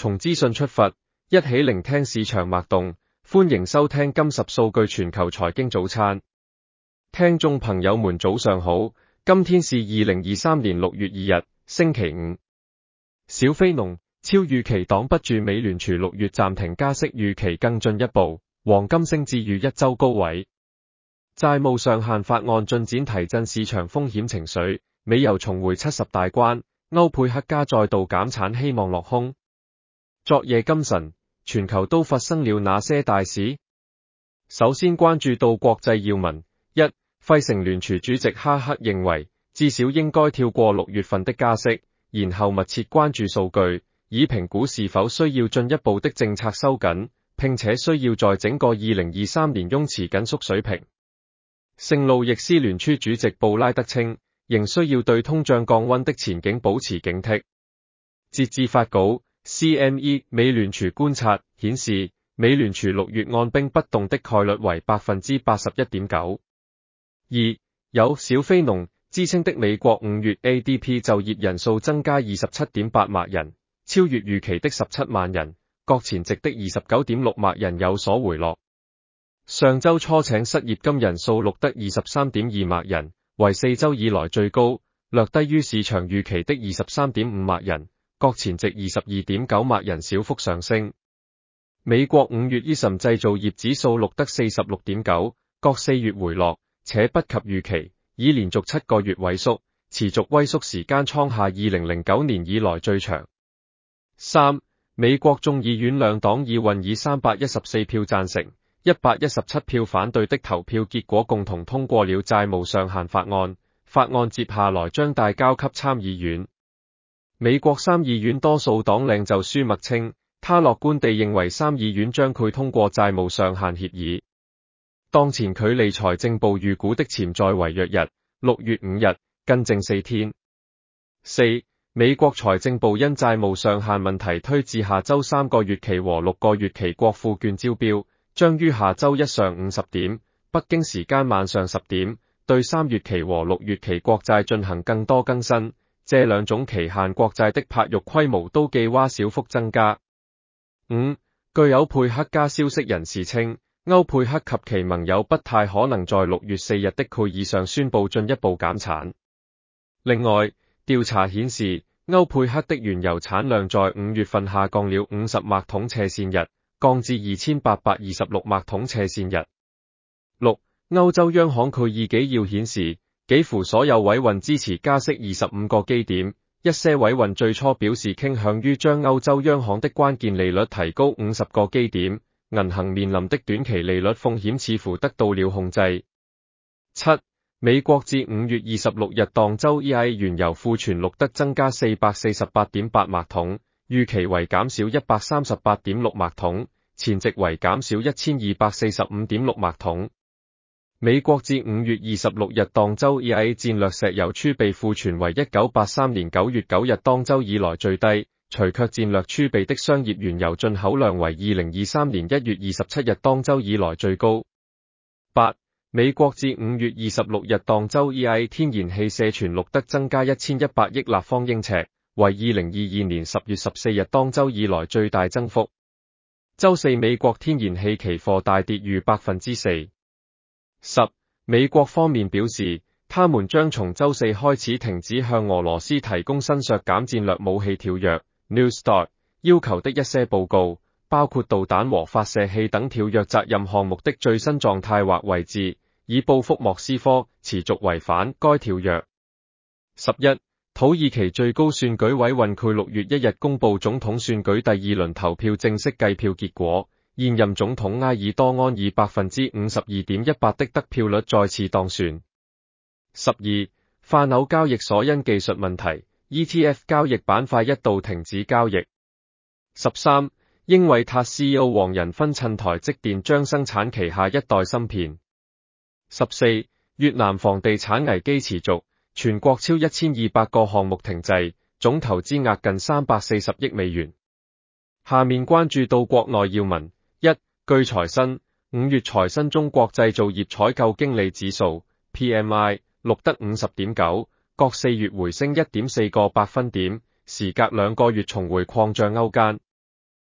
從資訊出發，一起聆聽市場脈動。歡迎收聽今十數據全球財經早餐。聽眾朋友們早上好，今天是2023年6月2日，星期五。小非農，超預期擋不住美聯儲6月暫停加息預期更進一步，黃金升至逾一周高位。債務上限法案進展提振市場風險情緒，美油重回70大關，歐佩克家再度減產希望落空。昨夜今晨，全球都發生了哪些大事？首先關注到國際要聞。一、費城聯儲主席哈克認為，至少應該跳過6月份的加息，然後密切關注數據，以評估是否需要進一步的政策收緊，並且需要在整個2023年擁持緊縮水平。聖路易斯聯儲主席布拉德稱，仍需要對通脹降溫的前景保持警惕。截至發稿，CME 美聯儲觀察顯示，美聯儲6月按兵不動的概率為 81.9%。二、有小非農之稱的美國5月 ADP 就業人數增加 27.8 萬人，超越預期的17萬人，較前值的 29.6 萬人有所回落。上周初請失業金人數錄得 23.2 萬人，為4周以來最高，略低於市場預期的 23.5 萬人，較前值 22.9 萬人小幅上升。美國5月 ISM 製造業指數錄得 46.9，較4月回落，且不及預期，已連續7個月萎縮，持續萎縮時間創下2009年以來最長。三、美國眾議院兩黨議運以314票贊成、117票反對的投票結果共同通過了債務上限法案，法案接下來將帶交給參議院。美國參議院多數黨領袖舒默稱，他樂觀地認為參議院將會通過債務上限協議。當前距離財政部預估的潛在違約日6月5日更剩4天。四、美國財政部因債務上限問題推至下周3個月期和6個月期國庫券招標，將於下周一上午10點，北京時間晚上10點，對3月期和6月期國債進行更多更新。這兩種期限國債的拍肉規模都計劃小幅增加。五、據歐佩克家消息人士稱，歐佩克及其盟友不太可能在6月4日的會議上宣布進一步減產。另外，調查顯示，歐佩克的原油產量在5月份下降了50麥桶斜線日，降至2826麥桶斜線日。六、歐洲央行佢議紀要顯示，幾乎所有委員支持加息25個基點，一些委員最初表示傾向於將歐洲央行的關鍵利率提高50個基點，銀行面臨的短期利率風險似乎得到了控制。七、美國至5月26日當周 EIA 原油庫存錄得增加 448.8 麥桶，預期為減少 138.6 麥桶，前值為減少 1245.6 麥桶。美國至5月26日當周 EIA 戰略石油儲備庫存為1983年9月9日當周以來最低，除卻戰略儲備的商業原油進口量為2023年1月27日當周以來最高。八、美國至5月26日當周 EIA 天然氣社存錄得增加1100億立方英尺，為2022年10月14日當周以來最大增幅。周四美國天然氣期貨大跌逾 4%。十、美國方面表示，他們將從周四開始停止向俄羅斯提供新削減戰略武器條約 New START 要求的一些報告，包括導彈和發射器等條約責任項目的最新狀態或位置，以報復莫斯科持續違反該條約。11. 土耳其最高選舉委員會6月1日公布總統選舉第二輪投票正式計票結果，現任總統埃爾多安以 52.18% 的得票率再次當選。12. 泛紐交易所因技術問題 ETF 交易板塊一度停止交易。13. 英偉達 CEO 黃仁勳趁台積電將生產旗下一代芯片。14. 越南房地產危機持續，全國超1200個項目停滯，總投資額近340億美元。下面關注到國內要聞。一、據財新，5月財新中國製造業採購經理指數 PMI 錄得 50.9，較4月回升 1.4個百分點，時隔2個月重回擴張區間。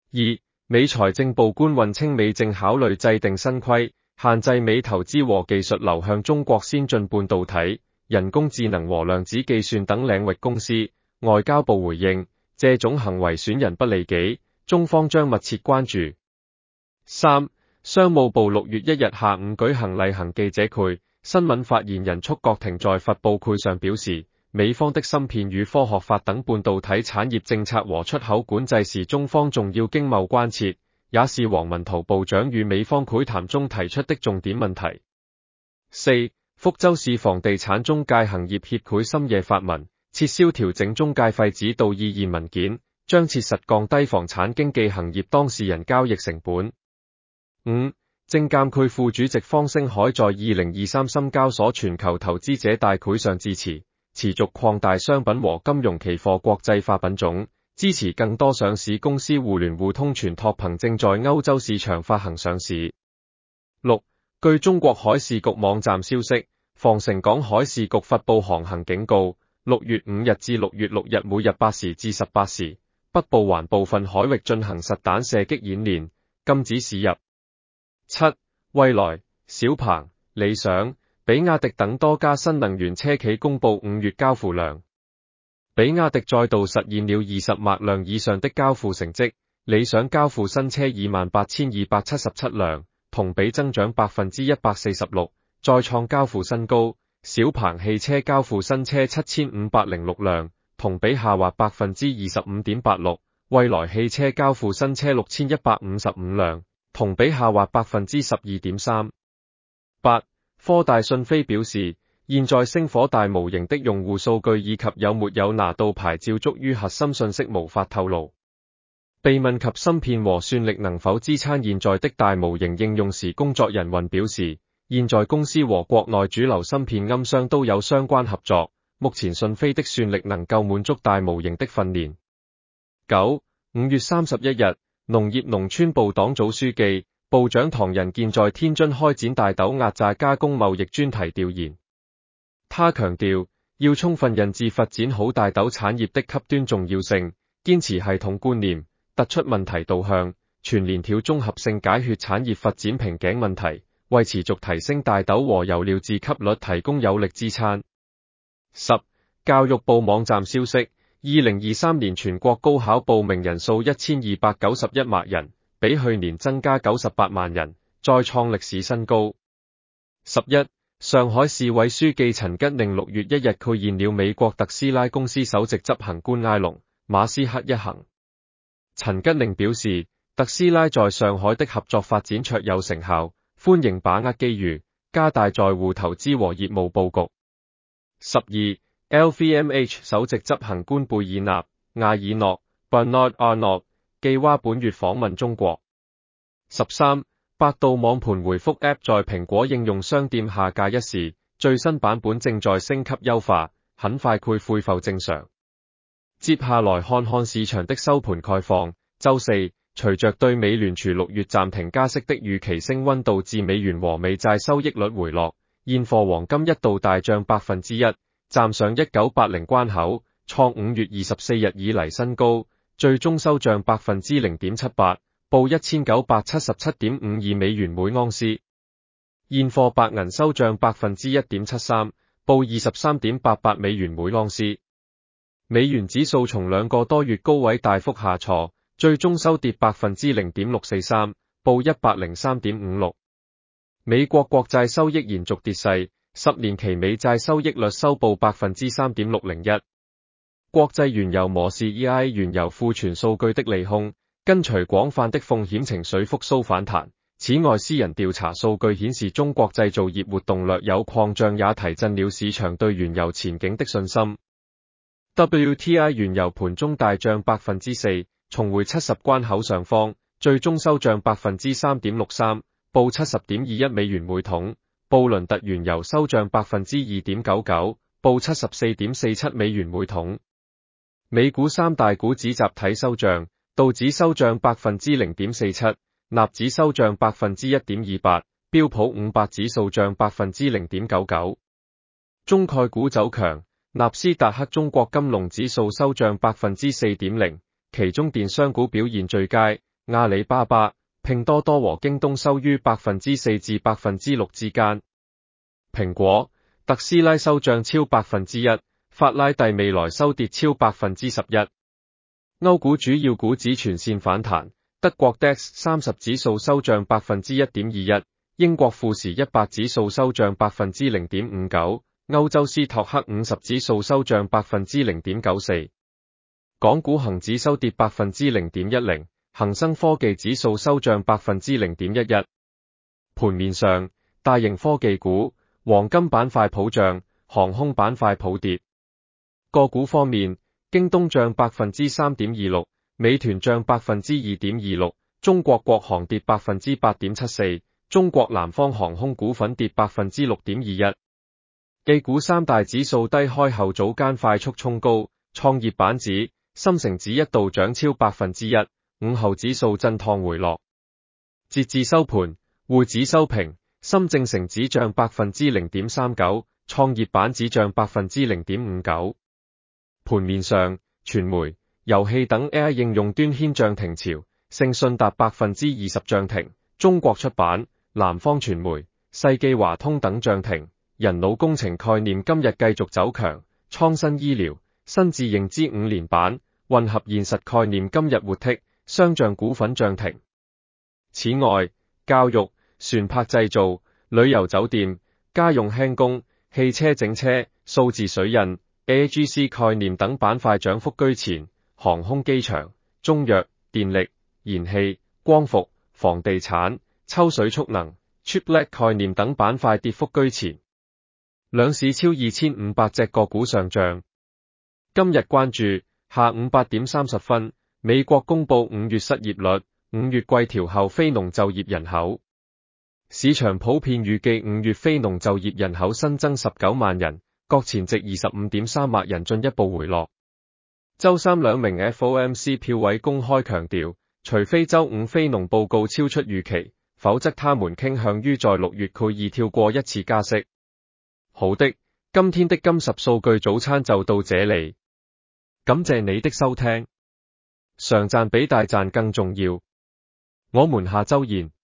二、美財政部官運稱美正考慮制定新規，限制美投資和技術流向中國先進半導體、人工智能和量子計算等領域公司。外交部回應，這種行為損人不利己，中方將密切關注。三、商務部6月1日下午舉行例行記者會，新聞發言人束國庭在發布會上表示，美方的芯片與科學法等半導體產業政策和出口管制是中方重要經貿關切，也是王文濤部長與美方會談中提出的重點問題。四、福州市房地產中介行業協會深夜發文，撤銷調整中介費指導意見文件，將切實降低房產經紀行業當事人交易成本。五、證監會副主席方星海在2023深交所全球投資者大會上致辭，持續擴大商品和金融期貨國際化品種，支持更多上市公司互聯互通全託憑證在歐洲市場發行上市。六、據中國海事局網站消息，防城港海事局發布航行警告，6月5日至6月6日每日8時至18時，北部環部分海域進行實彈射擊演練，禁止駛入。七、蔚來、小鵬、理想、比亞迪等多家新能源車企公布5月交付量，比亞迪再度實現了20萬輛以上的交付成績，理想交付新車28,277輛，同比增長146%，再創交付新高。小鵬汽車交付新車7,506輛，同比下滑25.86%，蔚來汽車交付新車6,155輛，同比下滑12.3%。八、科大訊飛表示，現在星火大模型的用戶數據以及有沒有拿到牌照屬於核心信息無法透露。被問及芯片和算力能否支撐現在的大模型應用時，工作人員表示，現在公司和國內主流芯片鑫商都有相關合作，目前訊飛的算力能夠滿足大模型的訓練。九、5月31日，農業農村部黨組書記、部長唐仁健在天津開展大豆壓榨加工貿易專題調研。他強調，要充分印證發展好大豆產業的級端重要性，堅持系統觀念，突出問題導向，全鏈條綜合性解決產業發展瓶頸問題，為持續提升大豆和油料自給率提供有力支撐。十、教育部網站消息，2023年全國高考報名人數1291萬人，比去年增加98萬人，再創歷史新高。11、上海市委書記陳吉寧6月1日確認了美國特斯拉公司首席執行官埃隆·馬斯克一行。陳吉寧表示，特斯拉在上海的合作發展卓有成效，歡迎把握機遇，加大在滬投資和業務佈局。12、LVMH 首席執行官貝爾納·亞爾諾 Bernard Arnault 計劃本月訪問中國。13、百度網盤回覆 App 在蘋果應用商店下架一事，最新版本正在升級優化，很快會恢復正常。接下來看看市場的收盤概況。週四，隨着對美聯儲6月暫停加息的預期升溫，導致美元和美債收益率回落，現貨黃金一度大漲1%，站上1980關口，創5月24日以嚟新高，最終收漲0.78%，報1977.52美元每盎司。現貨白銀收漲1.73%，報23.88美元每盎司。美元指數從2個多月高位大幅下挫，最終收跌0.643%，報103.56。美國國債收益延續跌勢，10年期美債收益率收報3.601%。國際原油模式 EIA 原油庫存數據的利空，跟隨廣泛的風險情緒復甦反彈。此外，私人調查數據顯示中國製造業活動略有擴張，也提振了市場對原油前景的信心。WTI 原油盤中大漲4%，重回70關口上方，最終收漲3.63%，報70.21美元每桶。布倫特原油收漲2.99%，報74.47美元每桶。美股三大股指集體收漲，道指收漲0.47%，納指收漲1.28%，標普500指數漲0.99%。中概股走強。納斯達克中國金龍指數收漲4.0%，其中電商股表現最佳， 阿里巴巴、拼多多和京東收於 4% 至 6% 之間。蘋果、特斯拉收漲超 1%， 法拉第未來收跌超 11%。歐股主要股指全線反彈，德國 DAX 30指數收漲 1.21%， 英國富時100指數收漲 0.59%， 歐洲斯托克50指數收漲 0.94%。港股恒指收跌 0.10%， 恒生科技指數收漲 0.11%。盤面上，大型科技股、黃金板塊普漲，航空板塊普跌。個股方面，京東漲 3.26%， 美團漲 2.26%， 中國國航跌 8.74%， 中國南方航空股份跌 6.21%。A 股三大指數低開後早間快速衝高，創業板指、深成指一度漲超 1%， 午後指數震盪回落。截至收盤，滬指收平，深證成指漲 0.39%， 創業板指漲 0.59%。盤面上，傳媒、遊戲等 AI 應用端掀漲停潮，勝信達 20% 漲停，中國出版、南方傳媒、世紀華通等漲停。人腦工程概念今日繼續走強，創新醫療、新智認知5連板，混合現實概念今日活剔，商象股份漲停。此外，教育、船舶製造、旅遊酒店、家用輕工、汽車整車、數字水印、AGC 概念等板塊漲幅居前，航空機場、中藥、電力、燃氣、光伏、房地產、抽水蓄能、Chiplet 概念等板塊跌幅居前。兩市超2500隻個股上漲。今日關注下午8點30分，美國公布5月失業率、5月季調後非農就業人口。市場普遍預計5月非農就業人口新增19萬人，較前值 25.3 萬人進一步回落。周三兩名 FOMC 票委公開強調，除非周五非農報告超出預期，否則他們傾向於在6月決議跳過一次加息。好的，今天的金十數據早餐就到這裡，感謝你的收聽。上賺比大賺更重要，我們下周見。